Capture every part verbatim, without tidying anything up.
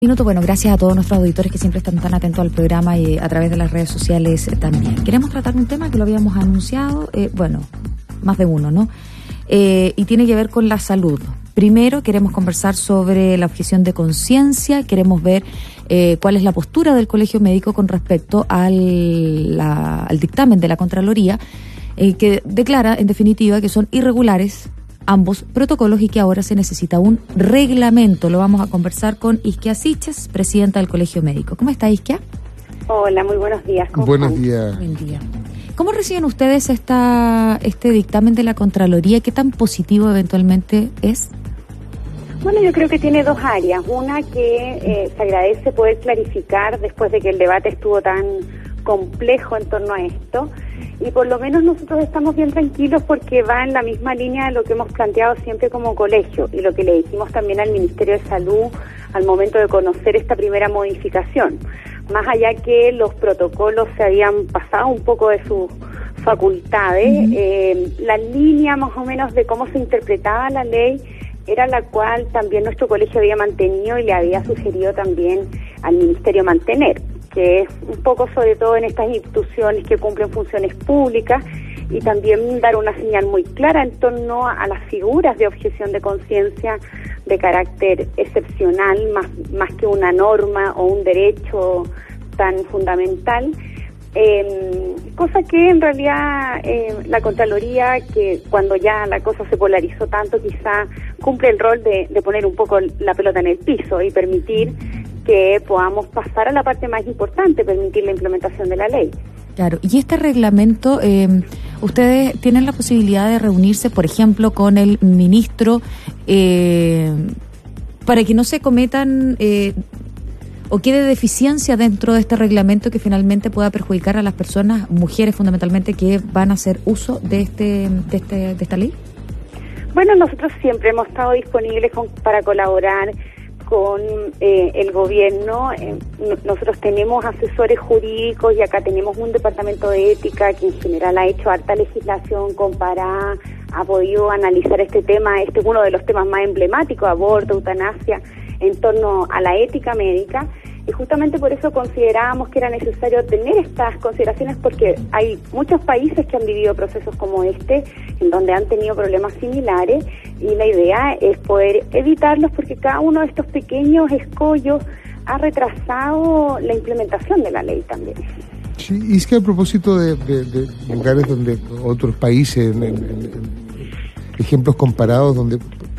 Minuto, bueno, gracias a todos nuestros auditores que siempre están tan atentos al programa y a través de las redes sociales también. Queremos tratar un tema que lo habíamos anunciado, eh, bueno, más de uno, ¿no? Eh, y tiene que ver con la salud. Primero queremos conversar sobre la objeción de conciencia, queremos ver eh, cuál es la postura del Colegio Médico con respecto al, la, al dictamen de la Contraloría, eh, que declara, en definitiva, que son irregulares ambos protocolos y que ahora se necesita un reglamento. Lo vamos a conversar con Isquia Siches, presidenta del Colegio Médico. ¿Cómo está, Isquia? Hola, muy buenos días. ¿Cómo buenos están? días. Buen día. ¿Cómo reciben ustedes esta este dictamen de la Contraloría? ¿Qué tan positivo eventualmente es? Bueno, yo creo que tiene dos áreas. Una que eh, se agradece poder clarificar después de que el debate estuvo tan complejo en torno a esto. Y por lo menos nosotros estamos bien tranquilos porque va en la misma línea de lo que hemos planteado siempre como colegio y lo que le dijimos también al Ministerio de Salud al momento de conocer esta primera modificación. Más allá que los protocolos se habían pasado un poco de sus facultades, uh-huh. eh, la línea más o menos de cómo se interpretaba la ley era la cual también nuestro colegio había mantenido y le había sugerido también al Ministerio mantener, que es un poco sobre todo en estas instituciones que cumplen funciones públicas y también dar una señal muy clara en torno a las figuras de objeción de conciencia de carácter excepcional, más, más que una norma o un derecho tan fundamental, eh, cosa que en realidad eh, la Contraloría, que cuando ya la cosa se polarizó tanto, quizá cumple el rol de, de poner un poco la pelota en el piso y permitir que podamos pasar a la parte más importante, permitir la implementación de la ley. Claro, y este reglamento, eh, ustedes tienen la posibilidad de reunirse, por ejemplo, con el ministro, eh, para que no se cometan eh, o quede deficiencia dentro de este reglamento que finalmente pueda perjudicar a las personas, mujeres fundamentalmente, que van a hacer uso de este de, este, de esta ley. Bueno, nosotros siempre hemos estado disponibles con, para colaborar con eh, el gobierno. Eh, nosotros tenemos asesores jurídicos y acá tenemos un departamento de ética que en general ha hecho harta legislación comparada, ha podido analizar este tema. Este es uno de los temas más emblemáticos, aborto, eutanasia, en torno a la ética médica, y justamente por eso considerábamos que era necesario tener estas consideraciones, porque hay muchos países que han vivido procesos como este, en donde han tenido problemas similares, y la idea es poder evitarlos porque cada uno de estos pequeños escollos ha retrasado la implementación de la ley también. Sí, y es que a propósito de, de, de lugares donde otros países, en, en, en ejemplos comparados donde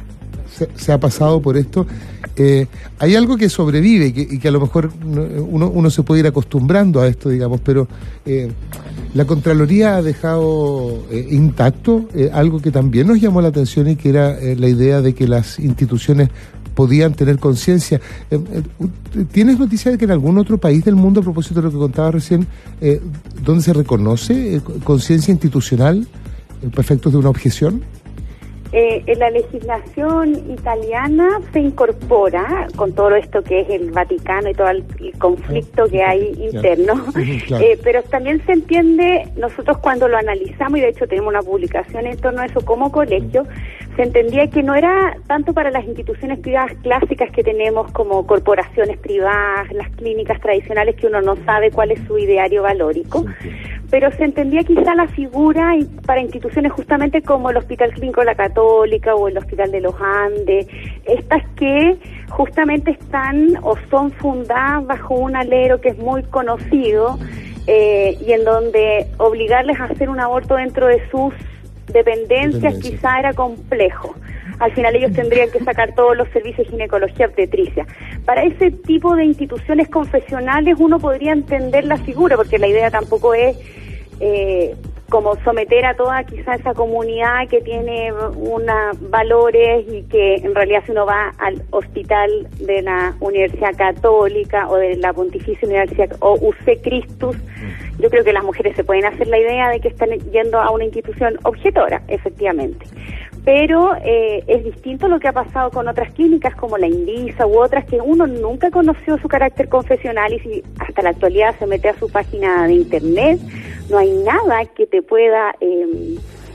se, se ha pasado por esto, eh, hay algo que sobrevive y que, y que a lo mejor uno, uno se puede ir acostumbrando a esto, digamos, pero eh, la Contraloría ha dejado eh, intacto eh, algo que también nos llamó la atención y que era eh, la idea de que las instituciones podían tener conciencia. Eh, eh, ¿Tienes noticia de que en algún otro país del mundo, a propósito de lo que contaba recién, eh, donde se reconoce eh, conciencia institucional eh, para efectos de una objeción? Eh, en la legislación italiana se incorpora con todo esto que es el Vaticano y todo el, el conflicto que hay interno, claro. eh, pero también se entiende, nosotros cuando lo analizamos, y de hecho tenemos una publicación en torno a eso como colegio, se entendía que no era tanto para las instituciones privadas clásicas que tenemos como corporaciones privadas, las clínicas tradicionales que uno no sabe cuál es su ideario valórico, pero se entendía quizá la figura para instituciones justamente como el Hospital Clínico de la Católica o el Hospital de los Andes, estas que justamente están o son fundadas bajo un alero que es muy conocido eh, y en donde obligarles a hacer un aborto dentro de sus dependencias Dependencia. quizá era complejo. Al final ellos tendrían que sacar todos los servicios de ginecología obstetricia. Para ese tipo de instituciones confesionales uno podría entender la figura, porque la idea tampoco es eh, como someter a toda quizá esa comunidad que tiene unos valores y que en realidad si uno va al hospital de la Universidad Católica o de la Pontificia Universidad o U C Christus, yo creo que las mujeres se pueden hacer la idea de que están yendo a una institución objetora, efectivamente. Pero eh, es distinto lo que ha pasado con otras clínicas como la Indisa u otras que uno nunca conoció su carácter confesional y si hasta la actualidad se mete a su página de internet, no hay nada que te pueda eh,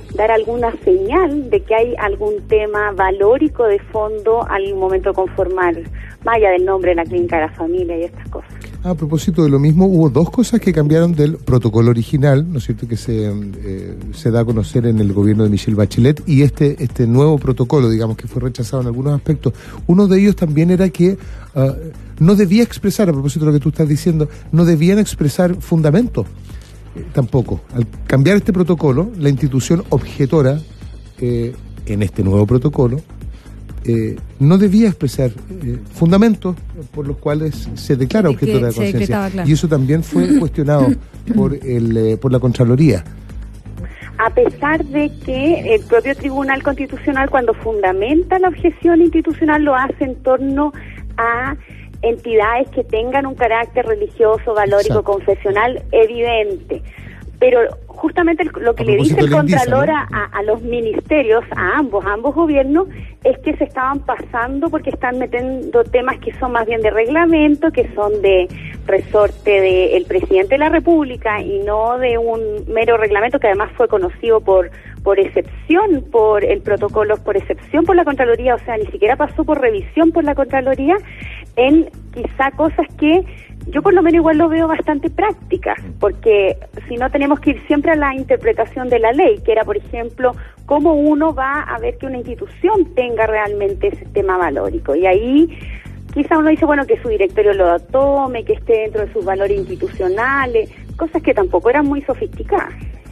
dar alguna señal de que hay algún tema valórico de fondo al momento de conformar, más allá del nombre de la clínica de la familia y estas cosas. A propósito de lo mismo, hubo dos cosas que cambiaron del protocolo original, ¿no es cierto?, que se eh, se da a conocer en el gobierno de Michelle Bachelet, y este este nuevo protocolo, digamos, que fue rechazado en algunos aspectos. Uno de ellos también era que uh, no debía expresar, a propósito de lo que tú estás diciendo, no debían expresar fundamentos eh, tampoco. Al cambiar este protocolo, la institución objetora eh, en este nuevo protocolo Eh, no debía expresar eh, fundamentos por los cuales se declara objetora de conciencia. Claro. Y eso también fue cuestionado por el eh, por la Contraloría. A pesar de que el propio Tribunal Constitucional, cuando fundamenta la objeción institucional, lo hace en torno a entidades que tengan un carácter religioso, valórico, Exacto. confesional evidente. Pero justamente lo que le dice el Contralor a, a los ministerios, a ambos, a ambos gobiernos, es que se estaban pasando porque están metiendo temas que son más bien de reglamento, que son de resorte del presidente de la República y no de un mero reglamento que además fue conocido por por excepción, por el protocolo, por excepción por la Contraloría, o sea, ni siquiera pasó por revisión por la Contraloría, en quizá cosas que yo por lo menos igual lo veo bastante prácticas, porque si no tenemos que ir siempre a la interpretación de la ley, que era, por ejemplo, cómo uno va a ver que una institución tenga realmente ese tema valórico. Y ahí quizá uno dice, bueno, que su directorio lo tome, que esté dentro de sus valores institucionales, cosas que tampoco eran muy sofisticadas.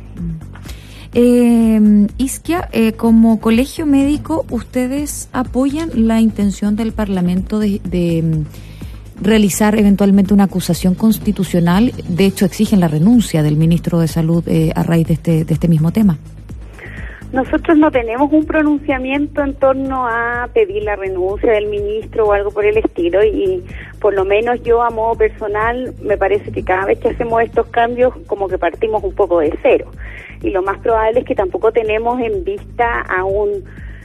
Eh, Isquia, eh, como colegio médico, ¿ustedes apoyan la intención del Parlamento de... de realizar eventualmente una acusación constitucional? De hecho, exigen la renuncia del ministro de Salud eh, a raíz de este de este mismo tema. Nosotros no tenemos un pronunciamiento en torno a pedir la renuncia del ministro o algo por el estilo, y por lo menos yo, a modo personal, me parece que cada vez que hacemos estos cambios como que partimos un poco de cero, y lo más probable es que tampoco tenemos en vista a un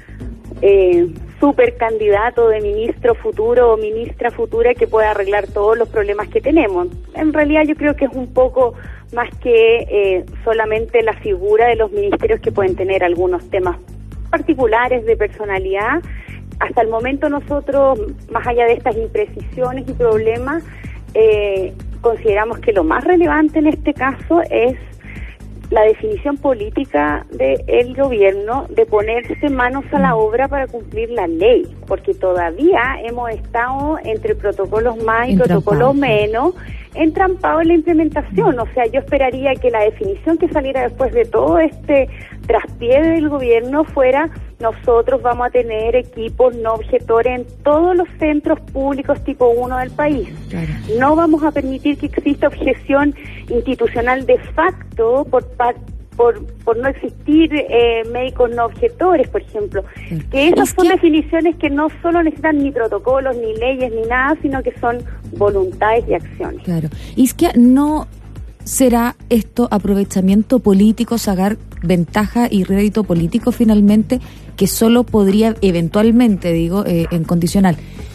eh, super candidato de ministro futuro o ministra futura que pueda arreglar todos los problemas que tenemos. En realidad yo creo que es un poco más que eh, solamente la figura de los ministerios, que pueden tener algunos temas particulares de personalidad. Hasta el momento nosotros, más allá de estas imprecisiones y problemas, eh, consideramos que lo más relevante en este caso es la definición política del gobierno de ponerse manos a la obra para cumplir la ley, porque todavía hemos estado entre protocolos más y protocolos menos, entrampados en la implementación. O sea, yo esperaría que la definición que saliera después de todo este traspié del gobierno fuera: nosotros vamos a tener equipos no objetores en todos los centros públicos tipo uno del país. Claro. No vamos a permitir que exista objeción institucional de facto por por por no existir eh, médicos no objetores, por ejemplo. Claro. Que esas es son que... definiciones que no solo necesitan ni protocolos, ni leyes, ni nada, sino que son voluntades y acciones. Claro. Y es que no será esto aprovechamiento político, sacar ventaja y rédito político finalmente, que solo podría eventualmente, digo, eh, en condicional,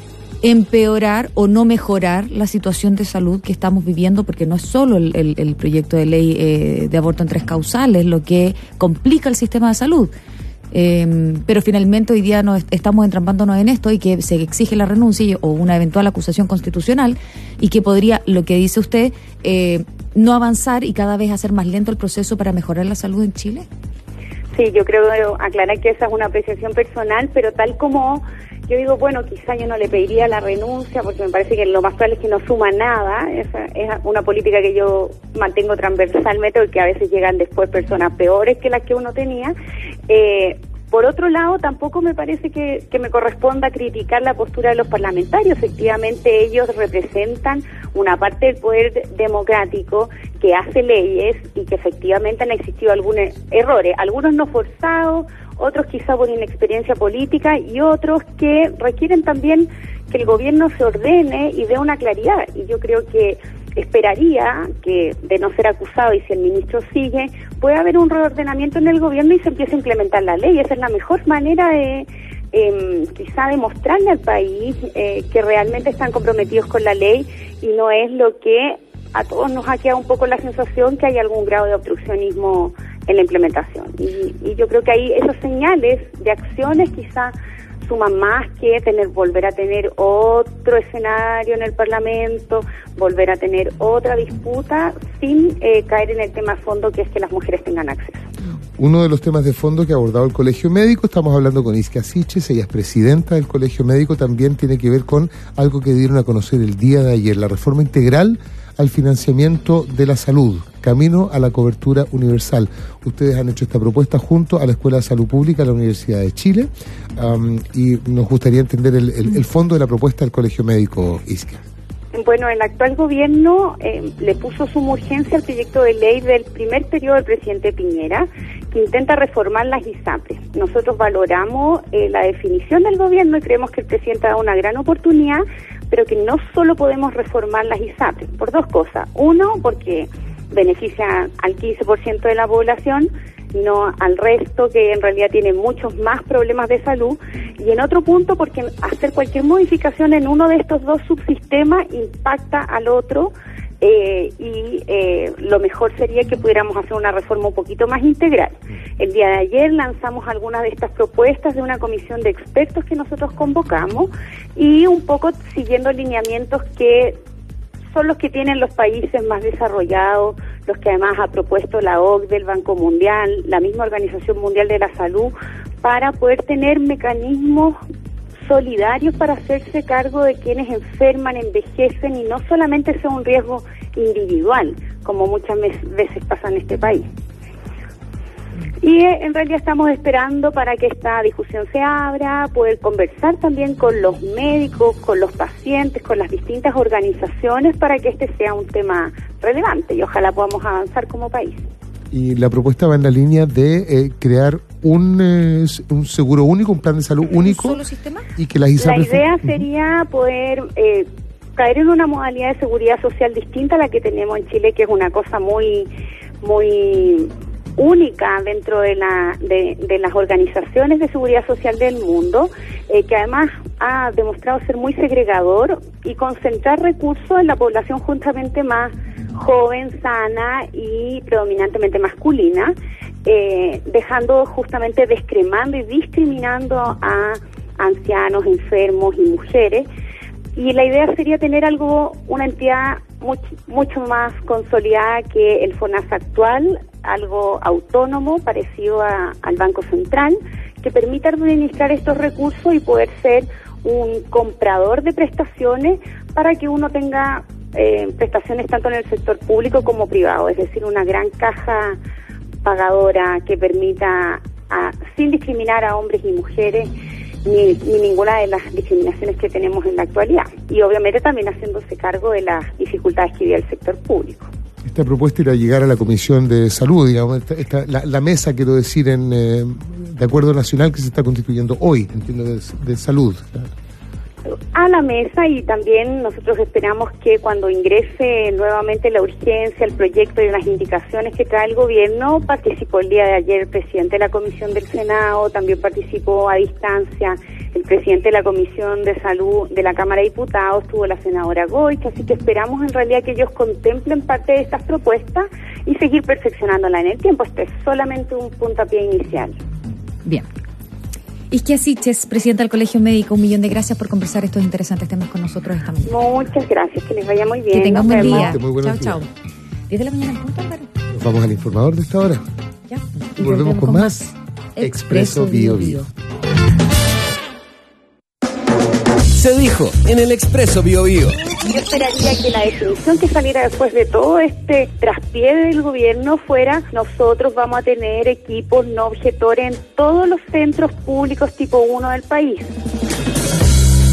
empeorar o no mejorar la situación de salud que estamos viviendo, porque no es solo el, el, el proyecto de ley eh, de aborto en tres causales lo que complica el sistema de salud. Eh, pero finalmente hoy día nos estamos entrampándonos en esto, y que se exige la renuncia o una eventual acusación constitucional, y que podría, lo que dice usted, eh, no avanzar y cada vez hacer más lento el proceso para mejorar la salud en Chile. Sí, yo creo aclarar que esa es una apreciación personal, pero tal como yo digo, bueno, quizá yo no le pediría la renuncia, porque me parece que lo más probable es que no suma nada. Esa es una política que yo mantengo transversalmente, porque a veces llegan después personas peores que las que uno tenía. Eh, por otro lado, tampoco me parece que, que me corresponda criticar la postura de los parlamentarios. Efectivamente, ellos representan una parte del poder democrático que hace leyes, y que efectivamente han existido algunos errores, algunos no forzados, otros quizá por inexperiencia política, y otros que requieren también que el gobierno se ordene y dé una claridad. Y yo creo que esperaría que, de no ser acusado, y si el ministro sigue, puede haber un reordenamiento en el gobierno y se empiece a implementar la ley. Esa es la mejor manera de eh, quizá demostrarle al país eh, que realmente están comprometidos con la ley, y no es lo que a todos nos ha quedado un poco la sensación, que hay algún grado de obstruccionismo en la implementación. Y, y yo creo que ahí esas señales de acciones quizá suman más que tener volver a tener otro escenario en el Parlamento, volver a tener otra disputa sin eh, caer en el tema de fondo, que es que las mujeres tengan acceso. Uno de los temas de fondo que ha abordado el Colegio Médico, estamos hablando con Isquia Siches, ella es presidenta del Colegio Médico, también tiene que ver con algo que dieron a conocer el día de ayer, la reforma integral al financiamiento de la salud, camino a la cobertura universal. Ustedes han hecho esta propuesta junto a la Escuela de Salud Pública de la Universidad de Chile, um, y nos gustaría entender el, el, el fondo de la propuesta del Colegio Médico, Isquia. Bueno, el actual gobierno eh, le puso suma urgencia al proyecto de ley del primer periodo del presidente Piñera, que intenta reformar las ISAPRES. Nosotros valoramos eh, la definición del gobierno y creemos que el presidente ha dado una gran oportunidad, pero que no solo podemos reformar las ISAPRES, por dos cosas. Uno, porque beneficia al quince por ciento de la población, no al resto, que en realidad tiene muchos más problemas de salud. Y en otro punto, porque hacer cualquier modificación en uno de estos dos subsistemas impacta al otro, eh, y eh, lo mejor sería que pudiéramos hacer una reforma un poquito más integral. El día de ayer lanzamos algunas de estas propuestas de una comisión de expertos que nosotros convocamos, y un poco siguiendo lineamientos que son los que tienen los países más desarrollados, los que además ha propuesto la O C D E, el Banco Mundial, la misma Organización Mundial de la Salud, para poder tener mecanismos solidarios para hacerse cargo de quienes enferman, envejecen, y no solamente sea un riesgo individual, como muchas veces pasa en este país. Y eh, en realidad estamos esperando para que esta discusión se abra, poder conversar también con los médicos, con los pacientes, con las distintas organizaciones, para que este sea un tema relevante y ojalá podamos avanzar como país. Y la propuesta va en la línea de eh, crear un, eh, un seguro único, un plan de salud único. ¿Un solo sistema? Y que las ISAPRES... La idea sería poder eh, caer en una modalidad de seguridad social distinta a la que tenemos en Chile, que es una cosa muy, muy única dentro de, la, de, de las organizaciones de seguridad social del mundo, eh, que además ha demostrado ser muy segregador y concentrar recursos en la población justamente más joven, sana y predominantemente masculina, eh, dejando justamente, descremando y discriminando a ancianos, enfermos y mujeres. Y la idea sería tener algo, una entidad mucho, mucho más consolidada que el FONASA actual, algo autónomo, parecido a, al Banco Central, que permita administrar estos recursos y poder ser un comprador de prestaciones para que uno tenga eh, prestaciones tanto en el sector público como privado, es decir, una gran caja pagadora que permita, a, sin discriminar a hombres y mujeres, Ni, ni ninguna de las discriminaciones que tenemos en la actualidad, y obviamente también haciéndose cargo de las dificultades que vive el sector público. Esta propuesta irá a llegar a la Comisión de Salud, digamos, esta, esta, la, la mesa, quiero decir, en eh, de acuerdo nacional que se está constituyendo hoy, entiendo, de, de salud. A la mesa, y también nosotros esperamos que cuando ingrese nuevamente la urgencia, el proyecto y las indicaciones que trae el gobierno, participó el día de ayer el presidente de la Comisión del Senado, también participó a distancia el presidente de la Comisión de Salud de la Cámara de Diputados, estuvo la senadora Goich, así que esperamos en realidad que ellos contemplen parte de estas propuestas y seguir perfeccionándola en el tiempo. Este es solamente un puntapié inicial. Bien. Isquia Siches, presidenta del Colegio Médico, un millón de gracias por conversar estos interesantes temas con nosotros esta mañana. Muchas gracias, que les vaya muy bien. Que tengan un buen día. Chao, chao. diez de la mañana en punto, Álvaro. Nos vamos al informador de esta hora. Ya. Y, y volvemos, volvemos con, con más Expreso Bio Bio. Se dijo en el Expreso Bio Bio. Yo esperaría que la definición que saliera después de todo este traspié del gobierno fuera: nosotros vamos a tener equipos no objetores en todos los centros públicos tipo uno del país.